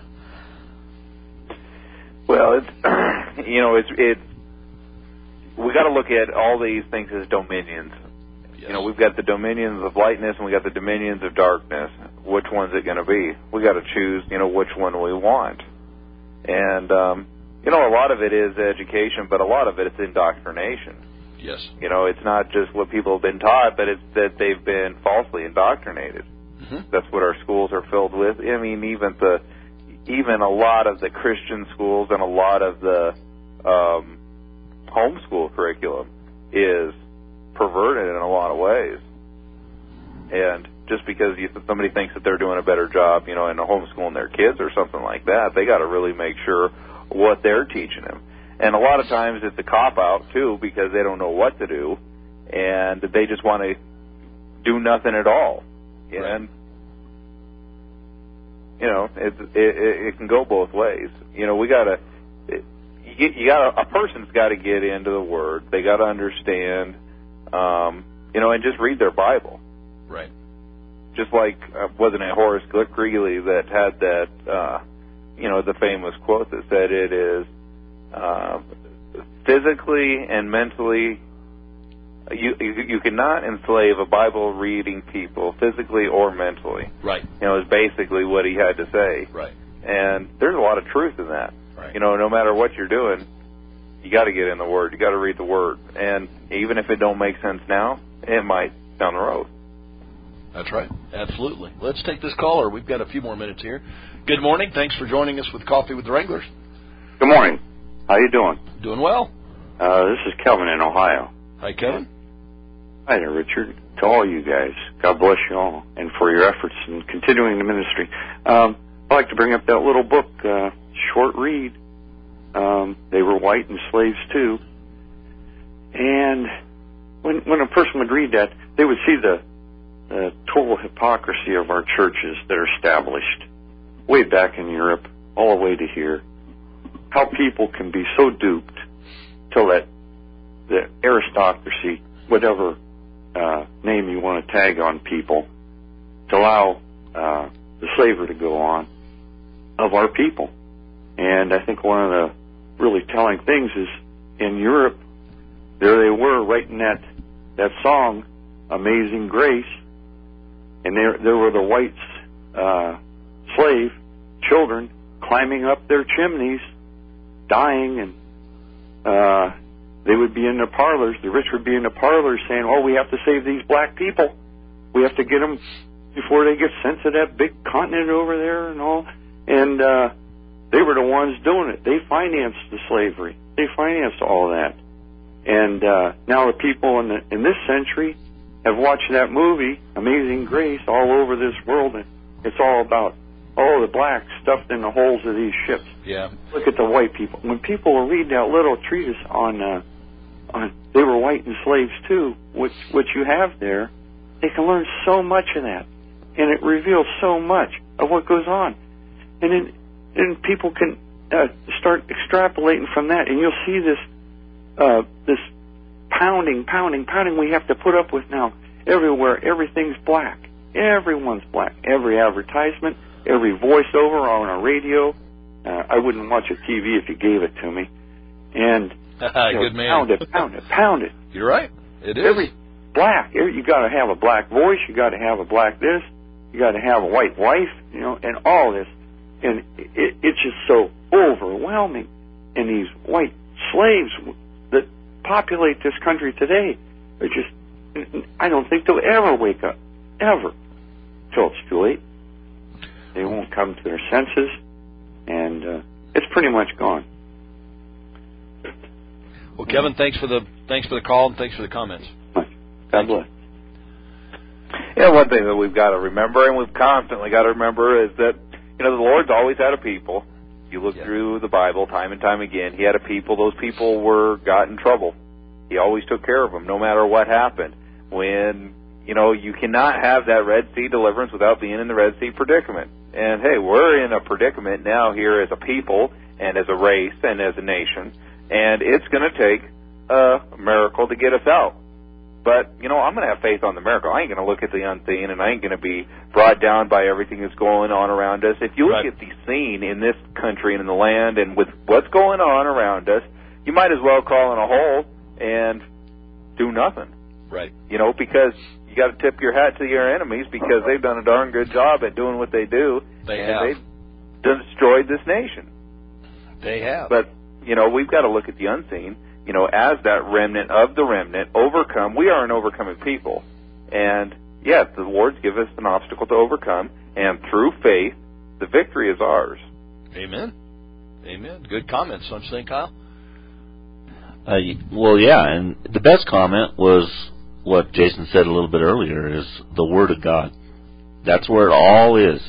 E: Well, we got to look at all these things as dominions. Yes. You know, we've got the dominions of lightness and we got the dominions of darkness. Which one's it going to be? We got to choose, which one we want. And, a lot of it is education, but a lot of it is indoctrination.
B: Yes.
E: It's not just what people have been taught, but it's that they've been falsely indoctrinated. Mm-hmm. That's what our schools are filled with. I mean, even a lot of the Christian schools and a lot of the homeschool curriculum is perverted in a lot of ways. And just because somebody thinks that they're doing a better job, in homeschooling their kids or something like that, they got to really make sure what they're teaching them. And a lot of times it's a cop-out, too, because they don't know what to do, and they just want to do nothing at all. Right. And, it can go both ways. A person's got to get into the Word. They got to understand, and just read their Bible.
B: Right.
E: Just like, wasn't it Horace Greeley that had that, the famous quote that said it is, physically and mentally, you cannot enslave a Bible-reading people physically or mentally.
B: Right.
E: Is basically what he had to say.
B: Right.
E: And there's a lot of truth in that.
B: Right.
E: No matter what you're doing, you got to get in the Word. You got to read the Word. And even if it don't make sense now, it might down the road.
B: That's right. Absolutely. Let's take this caller. We've got a few more minutes here. Good morning. Thanks for joining us with Coffee with the Wranglers.
J: Good morning. How you doing?
B: Doing well.
J: This is Kelvin in Ohio.
B: Hi, Kevin.
J: Hi there, Richard. To all you guys, God bless you all, and for your efforts in continuing the ministry. I'd like to bring up that little book, short read. They were white and slaves too. And when a person would read that, they would see the total hypocrisy of our churches that are established way back in Europe, all the way to here. How people can be so duped to let the aristocracy, whatever name you want to tag on people, to allow the slavery to go on of our people. And I think one of the really telling things is in Europe, there they were writing that song, Amazing Grace, and there were the white slave children climbing up their chimneys, dying, and they would be in the parlors. The rich would be in the parlors saying, "Oh, we have to save these black people. We have to get them before they get sent to that big continent over there and all." And they were the ones doing it. They financed the slavery. They financed all that. And now the people in this century have watched that movie, Amazing Grace, all over this world, and it's all about, the blacks stuffed in the holes of these ships.
B: Yeah.
J: Look at the white people. When people will read that little treatise on they were white and slaves too, which you have there, they can learn so much of that, and it reveals so much of what goes on. And then people can start extrapolating from that, and you'll see this pounding we have to put up with now everywhere. Everything's black. Everyone's black. Every advertisement, every voiceover on a radio. I wouldn't watch a TV if you gave it to me. And
B: good man.
J: Pound it.
B: You're right. It is.
J: Every black. You got to have a black voice. You got to have a black this. You got to have a white wife. And all this. And it's just so overwhelming. And these white slaves that populate this country today are just, I don't think they'll ever wake up. Ever. Till it's too late. They won't come to their senses. And it's pretty much gone.
B: Well, Kevin, thanks for the call and thanks for the comments.
J: God bless.
E: Yeah, one thing that we've got to remember, and we've constantly got to remember, is that the Lord's always had a people. You look through the Bible time and time again. He had a people. Those people got in trouble. He always took care of them, no matter what happened. When you cannot have that Red Sea deliverance without being in the Red Sea predicament. And hey, we're in a predicament now here as a people and as a race and as a nation. And it's going to take a miracle to get us out. But, I'm going to have faith on the miracle. I ain't going to look at the unseen, and I ain't going to be brought down by everything that's going on around us. If you look at the scene in this country and in the land and with what's going on around us, you might as well crawl in a hole and do nothing.
B: Right.
E: Because you got to tip your hat to your enemies because they've done a darn good job at doing what they do. They've destroyed this nation.
B: They have.
E: But, we've got to look at the unseen. As that remnant of the remnant, overcome. We are an overcoming people. And, yes, the Lord's give us an obstacle to overcome. And through faith, the victory is ours.
B: Amen. Amen. Good comments, don't you think, Kyle?
D: Well, yeah, and the best comment was what Jason said a little bit earlier, is the Word of God. That's where it all is.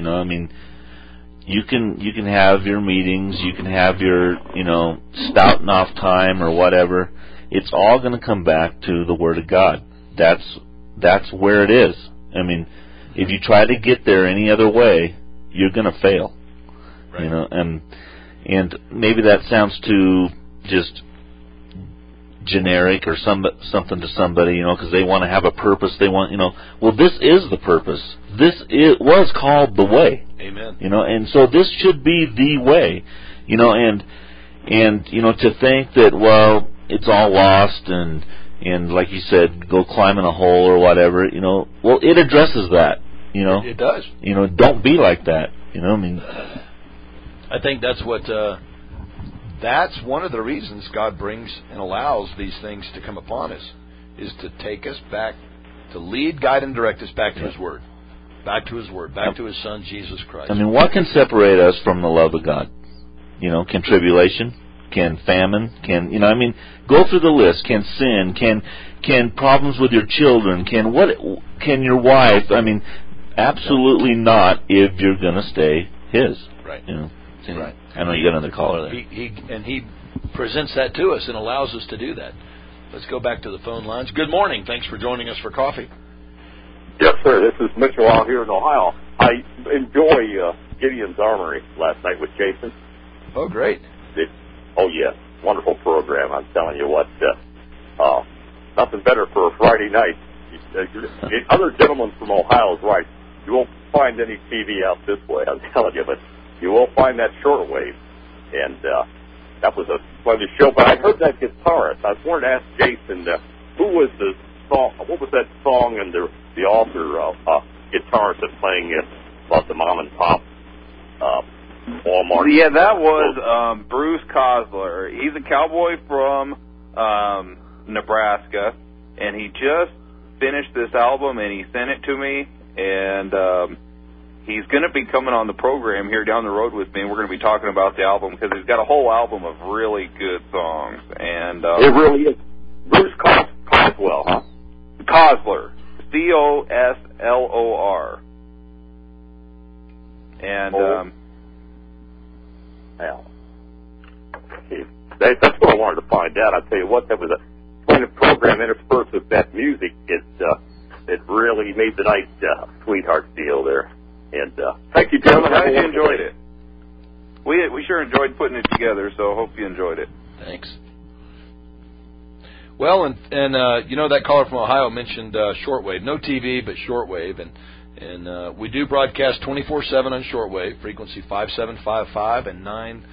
D: You can have your meetings, you can have your, spouting off time or whatever. It's all going to come back to the Word of God. That's where it is. If you try to get there any other way, you're going to fail. Right. And maybe that sounds too just generic or something to somebody, because they want to have a purpose. They want, well, this is the purpose. Was called the way.
B: Amen.
D: And so this should be the way, and to think that, well, it's all lost and like you said, go climb in a hole or whatever, well, it addresses that,
B: It does.
D: Don't be like that,
B: I think that's what, that's one of the reasons God brings and allows these things to come upon us, is to take us back, to lead, guide, and direct us back to His Word. Back to His Word, back to His Son, Jesus Christ.
D: What can separate us from the love of God? Can tribulation? Can famine? Go through the list. Can sin? Can problems with your children? Can your wife? Absolutely not if you're going to stay His.
B: Right.
D: Right. I know you got another caller there.
B: He presents that to us and allows us to do that. Let's go back to the phone lines. Good morning. Thanks for joining us for coffee.
K: Yes, sir. This is Mitchell out here in Ohio. I enjoy Gideon's Armory last night with Jason.
B: Oh, great.
K: Yes. Wonderful program. I'm telling you what, nothing better for a Friday night. The other gentleman from Ohio is right. You won't find any TV out this way, I'm telling you, but you will find that shortwave. And that was a splendid show. But I heard that guitarist. I wanted to ask Jason, who was the song? What was that song and the author guitarist that's playing it about the mom and pop Walmart?
E: Yeah, that was Bruce Kosler. He's a cowboy from Nebraska, and he just finished this album, and he sent it to me, and he's going to be coming on the program here down the road with me, and we're going to be talking about the album, because he's got a whole album of really good songs. And
K: it really is. Bruce Coswell, huh?
E: Kosler. Coslor. And,
K: that's what I wanted to find out. I'll tell you what, that was a splendid program interspersed with that music. it really made the night sweetheart deal there. And thank you, gentlemen.
E: I enjoyed it. We sure enjoyed putting it together, so hope you enjoyed it.
B: Thanks. Well, and that caller from Ohio mentioned shortwave. No TV, but shortwave. And we do broadcast 24/7 on shortwave, frequency 5755 and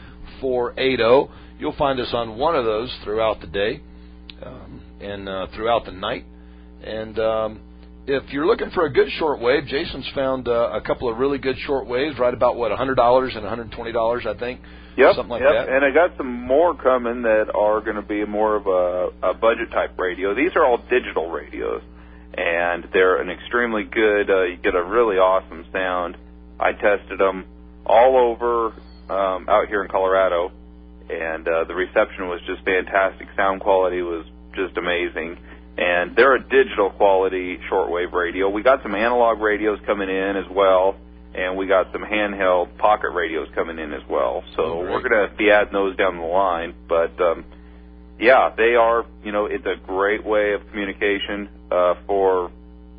B: 9480. You'll find us on one of those throughout the day and throughout the night. And if you're looking for a good shortwave, Jason's found a couple of really good shortwaves, right about, $100 and $120, I think.
E: Yep,
B: something like that.
E: And I got some more coming that are going to be more of a budget-type radio. These are all digital radios, and they're an extremely good, you get a really awesome sound. I tested them all over out here in Colorado, and the reception was just fantastic. Sound quality was just amazing. And they're a digital quality shortwave radio. We got some analog radios coming in as well, and we got some handheld pocket radios coming in as well. So we're going to be adding those down the line. But, yeah, they are, it's a great way of communication for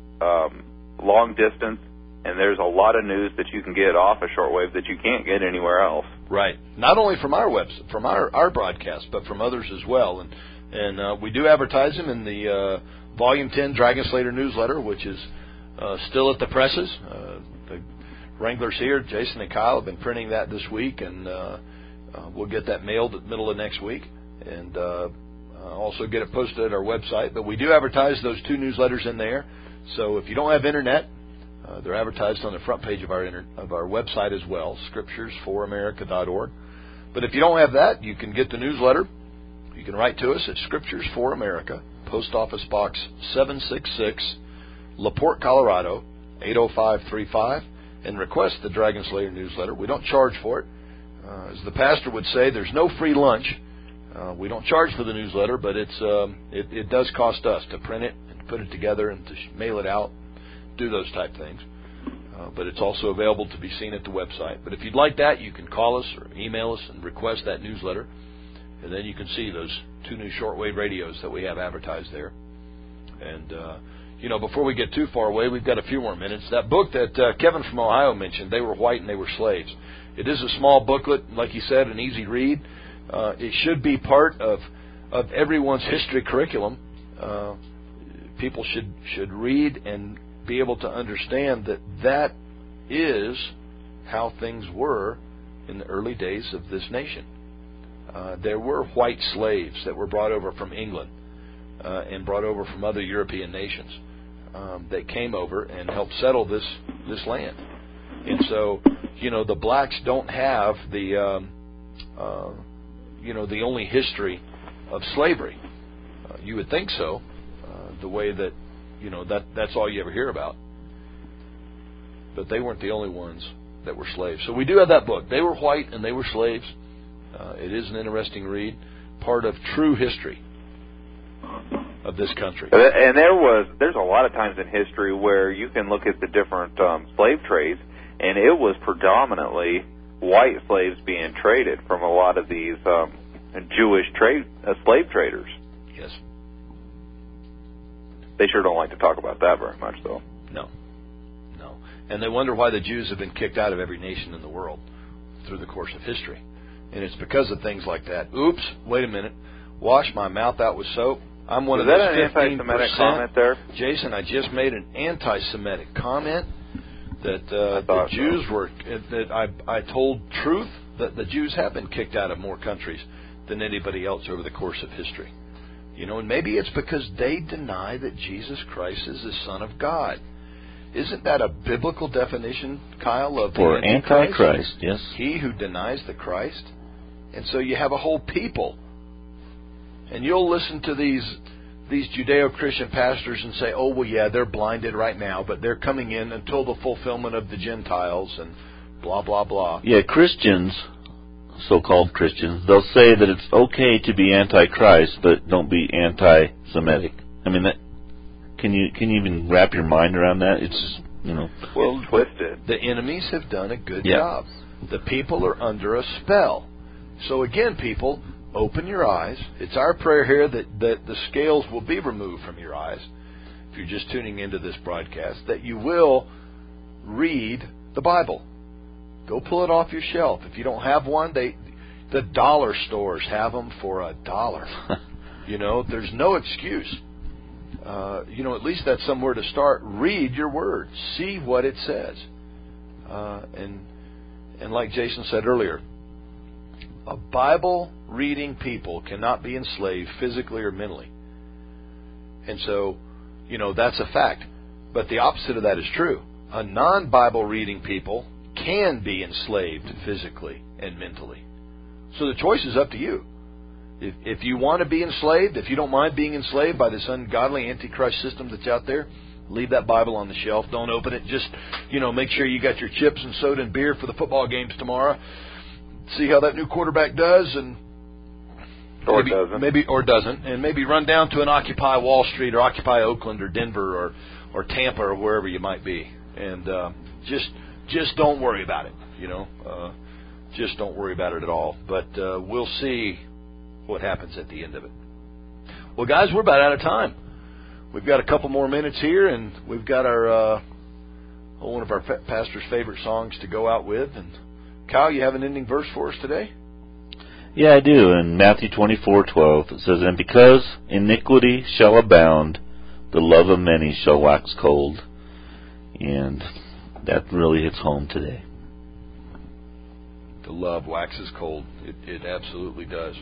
E: long distance, and there's a lot of news that you can get off a shortwave that you can't get anywhere else.
B: Right. Not only from our website, from our broadcast, but from others as well. And we do advertise them in the Volume 10 Dragon Slayer newsletter, which is still at the presses. The Wranglers here, Jason and Kyle, have been printing that this week, and we'll get that mailed at the middle of next week, and also get it posted at our website. But we do advertise those two newsletters in there. So if you don't have internet, they're advertised on the front page of our website as well, scripturesforamerica.org. But if you don't have that, you can get the newsletter. You can write to us at Scriptures for America, Post Office Box 766, LaPorte, Colorado, 80535, and request the Dragon Slayer newsletter. We don't charge for it. As the pastor would say, there's no free lunch. We don't charge for the newsletter, but it does cost us to print it and put it together and to mail it out, do those type things. But it's also available to be seen at the website. But if you'd like that, you can call us or email us and request that newsletter. And then you can see those two new shortwave radios that we have advertised there. And, before we get too far away, we've got a few more minutes. That book that Kevin from Ohio mentioned, They Were White and They Were Slaves. It is a small booklet, like he said, an easy read. It should be part of everyone's history curriculum. People should read and be able to understand that is how things were in the early days of this nation. There were white slaves that were brought over from England and brought over from other European nations that came over and helped settle this land. And so, the blacks don't have the only history of slavery. You would think so, the way that, that's all you ever hear about. But they weren't the only ones that were slaves. So we do have that book. They Were White and They Were Slaves. It is an interesting read, part of true history of this country.
E: And there's a lot of times in history where you can look at the different slave trades, and it was predominantly white slaves being traded from a lot of these Jewish slave traders.
B: Yes.
E: They sure don't like to talk about that very much, though.
B: No. And they wonder why the Jews have been kicked out of every nation in the world through the course of history. And it's because of things like that. Oops, wait a minute. Wash my mouth out with soap. I'm one of those 15%.
E: Is that an anti-Semitic comment there?
B: Jason, I just made an anti-Semitic comment that the Jews were, that I told truth that the Jews have been kicked out of more countries than anybody else over the course of history. And maybe it's because they deny that Jesus Christ is the Son of God. Isn't that a biblical definition, Kyle, of
D: for Antichrist? Yes.
B: He who denies the Christ. And so you have a whole people. And you'll listen to these Judeo-Christian pastors and say, oh, well, yeah, they're blinded right now, but they're coming in until the fulfillment of the Gentiles and blah, blah, blah.
D: Yeah, Christians, so-called Christians, they'll say that it's okay to be anti-Christ, but don't be anti-Semitic. I mean, can you even wrap your mind around that? It's just,
E: well, twisted.
B: The enemies have done a good job. The people are under a spell. So again, people, open your eyes. It's our prayer here that the scales will be removed from your eyes if you're just tuning into this broadcast, that you will read the Bible. Go pull it off your shelf. If you don't have one, the dollar stores have them for $1. You know, there's no excuse. You know, at least that's somewhere to start. Read your Word. See what it says. And like Jason said earlier, a Bible-reading people cannot be enslaved physically or mentally. And so, you know, that's a fact. But the opposite of that is true. A non-Bible reading people can be enslaved physically and mentally. So the choice is up to you. If you want to be enslaved, if you don't mind being enslaved by this ungodly antichrist system that's out there, leave that Bible on the shelf. Don't open it. Just, you know, make sure you got your chips and soda and beer for the football games tomorrow. See how that new quarterback does, and
E: or doesn't,
B: and maybe run down to an Occupy Wall Street or Occupy Oakland or Denver or Tampa or wherever you might be, and just don't worry about it. You know, just don't worry about it at all. But we'll see what happens at the end of it. Well, guys, we're about out of time. We've got a couple more minutes here, and we've got our one of our pastor's favorite songs to go out with. And Kyle, you have an ending verse for us today?
D: Yeah, I do. In Matthew 24:12, it says, "And because iniquity shall abound, the love of many shall wax cold." And that really hits home today.
B: The love waxes cold. It absolutely does.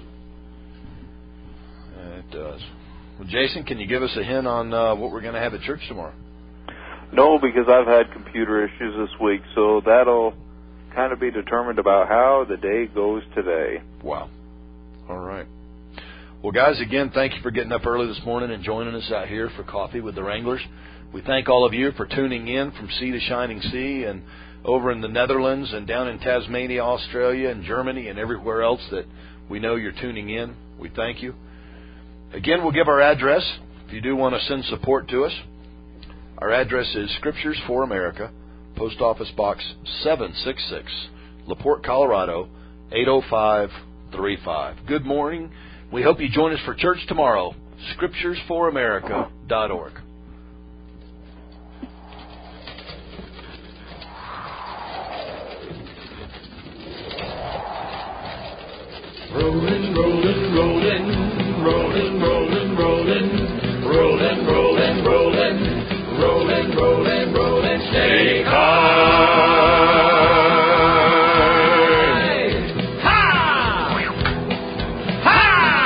B: It does. Well, Jason, can you give us a hint on what we're going to have at church tomorrow?
E: No, because I've had computer issues this week, so that'll kind of be determined about how the day goes today.
B: Wow. All right. Well, guys, again, thank you for getting up early this morning and joining us out here for Coffee with the Wranglers. We thank all of you for tuning in from sea to shining sea and over in the Netherlands and down in Tasmania, Australia, and Germany and everywhere else that we know you're tuning in. We thank you. Again, we'll give our address if you do want to send support to us. Our address is Scriptures for America, Post Office Box 766, LaPorte, Colorado, 80535. Good morning. We hope you join us for church tomorrow. ScripturesForAmerica.org.
C: Rolling, rolling, rolling, rolling, rolling, rolling, rolling, rolling, rolling, rolling, rolling, rolling, stay high. Ha! Ha!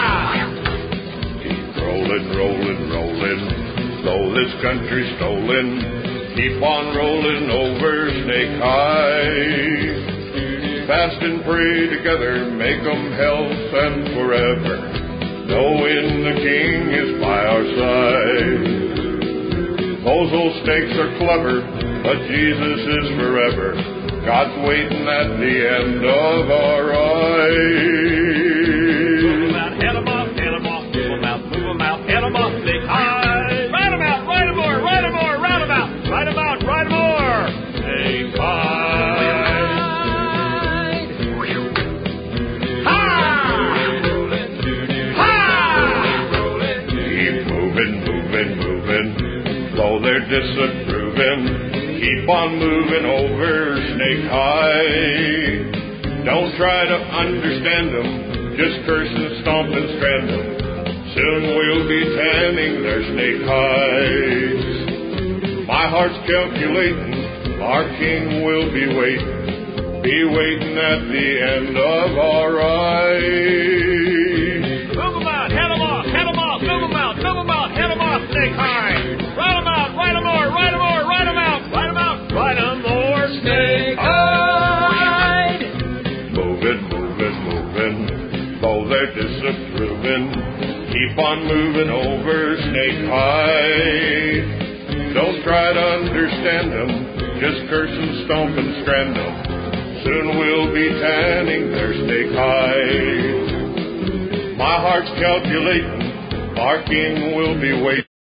A: Keep rolling, rolling, rolling, though this country's stolen, keep on rolling over Snake High. Fast and pray together, make 'em health and forever, knowing the King is by our side. Those old snakes are clever, but Jesus is forever. God's waiting at the end of our ride.
C: Move 'em out, head 'em off, move 'em out, head 'em off, Snake High. Ride 'em out, ride 'em more, ride 'em more, ride 'em out, ride 'em out, ride 'em more. Snake High.
A: Though they're disapproving, keep on moving over Snake High. Don't try to understand them, just curse and stomp and strand them. Soon we'll be tanning their snake hides. My heart's calculating, our King will be waiting at the end of our ride.
C: Move 'em out, head 'em off, move 'em out, head 'em off, Snake High. Ride 'em out, ride 'em more, ride 'em more, ride 'em out, ride 'em out, ride 'em more, Snake High.
A: Moving, moving, moving, though they're disapproving, keep on moving over Snake High. Don't try to understand them, just curse and stomp and strand them. Soon we'll be tanning their snake hides. My heart's calculating, our King will be waiting.